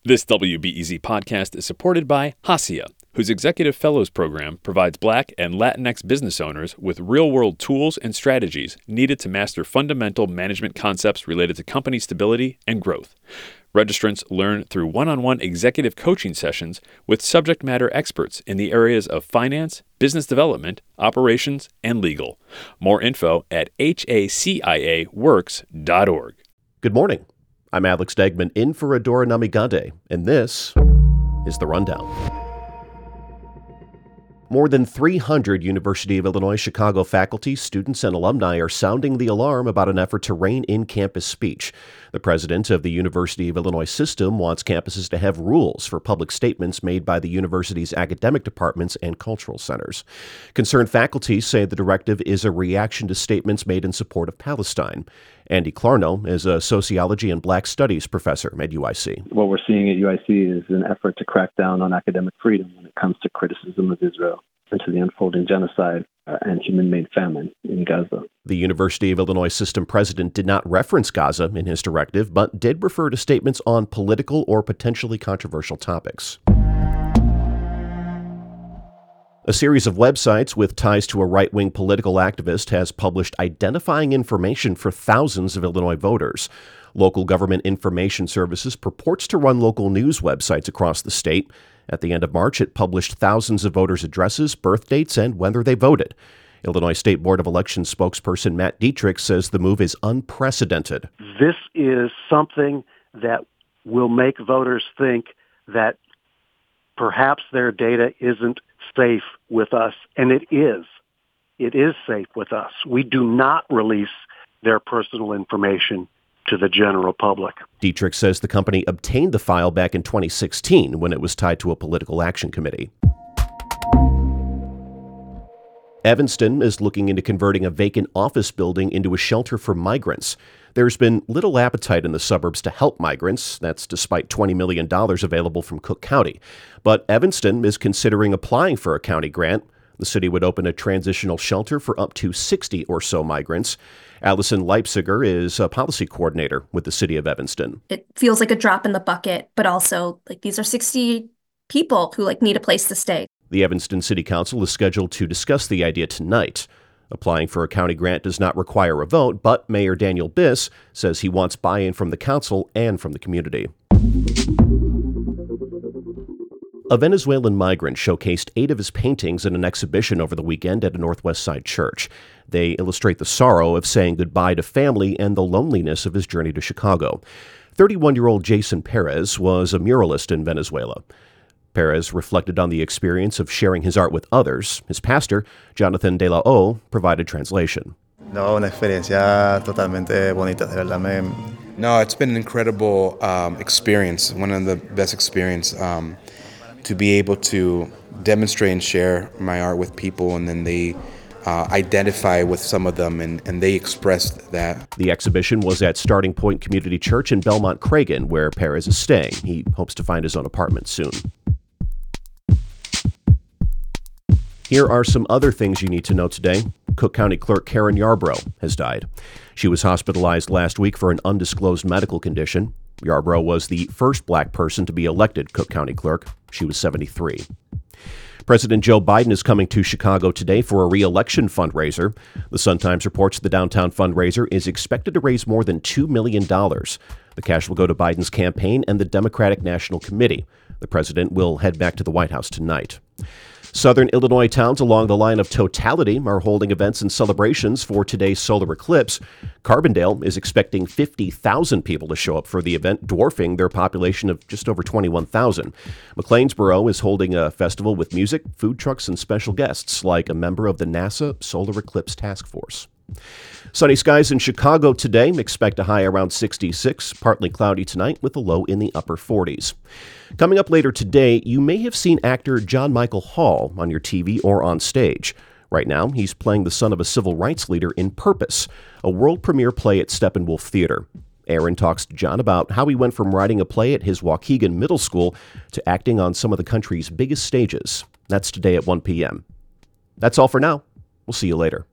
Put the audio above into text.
This WBEZ podcast is supported by Hacia, whose Executive Fellows Program provides Black and Latinx business owners with real-world tools and strategies needed to master fundamental management concepts related to company stability and growth. Registrants learn through one-on-one executive coaching sessions with subject matter experts in the areas of finance, business development, operations, and legal. More info at haciaworks.org. Good morning. I'm Alex Degman in for Adora Namigande, and this is The Rundown. More than 300 University of Illinois Chicago faculty, students, and alumni are sounding the alarm about an effort to rein in campus speech. The president of the University of Illinois system wants campuses to have rules for public statements made by the university's academic departments and cultural centers. Concerned faculty say the directive is a reaction to statements made in support of Palestine. Andy Clarno is a sociology and black studies professor at UIC. What we're seeing at UIC is an effort to crack down on academic freedom when it comes to criticism of Israel and to the unfolding genocide and human-made famine in Gaza. The University of Illinois system president did not reference Gaza in his directive, but did refer to statements on political or potentially controversial topics. A series of websites with ties to a right-wing political activist has published identifying information for thousands of Illinois voters. Local Government Information Services purports to run local news websites across the state. At the end of March, it published thousands of voters' addresses, birth dates, and whether they voted. Illinois State Board of Elections spokesperson Matt Dietrich says the move is unprecedented. This is something that will make voters think that perhaps their data isn't safe with us, and it is. It is safe with us. We do not release their personal information to the general public. Dietrich says the company obtained the file back in 2016 when it was tied to a political action committee. Evanston is looking into converting a vacant office building into a shelter for migrants. There's been little appetite in the suburbs to help migrants. That's despite $20 million available from Cook County. But Evanston is considering applying for a county grant. The city would open a transitional shelter for up to 60 or so migrants. Allison Leipziger is a policy coordinator with the city of Evanston. It feels like a drop in the bucket, but also these are 60 people who need a place to stay. The Evanston City Council is scheduled to discuss the idea tonight. Applying for a county grant does not require a vote, but Mayor Daniel Biss says he wants buy-in from the council and from the community. A Venezuelan migrant showcased 8 of his paintings in an exhibition over the weekend at a Northwest Side church. They illustrate the sorrow of saying goodbye to family and the loneliness of his journey to Chicago. 31-year-old Jason Perez was a muralist in Venezuela. Perez reflected on the experience of sharing his art with others. His pastor, Jonathan De La O, provided translation. No, una experiencia totalmente bonita, de verdad. No, it's been an incredible experience, one of the best experiences, to be able to demonstrate and share my art with people, and then they identify with some of them, and they expressed that. The exhibition was at Starting Point Community Church in Belmont Cragen, where Perez is staying. He hopes to find his own apartment soon. Here are some other things you need to know today. Cook County Clerk Karen Yarbrough has died. She was hospitalized last week for an undisclosed medical condition. Yarbrough was the first black person to be elected Cook County Clerk. She was 73. President Joe Biden is coming to Chicago today for a re-election fundraiser. The Sun-Times reports the downtown fundraiser is expected to raise more than $2 million. The cash will go to Biden's campaign and the Democratic National Committee. The president will head back to the White House tonight. Southern Illinois towns along the line of totality are holding events and celebrations for today's solar eclipse. Carbondale is expecting 50,000 people to show up for the event, dwarfing their population of just over 21,000. McLeansboro is holding a festival with music, food trucks, and special guests like a member of the NASA Solar Eclipse Task Force. Sunny skies in Chicago today. Expect a high around 66. Partly cloudy tonight with a low in the upper 40s. Coming up later today, you may have seen actor John Michael Hall on your TV or on stage. Right now, he's playing the son of a civil rights leader in Purpose, a world premiere play at Steppenwolf Theater. Aaron talks to John about how he went from writing a play at his Waukegan Middle School to acting on some of the country's biggest stages. That's today at 1 p.m. That's all for now. We'll see you later.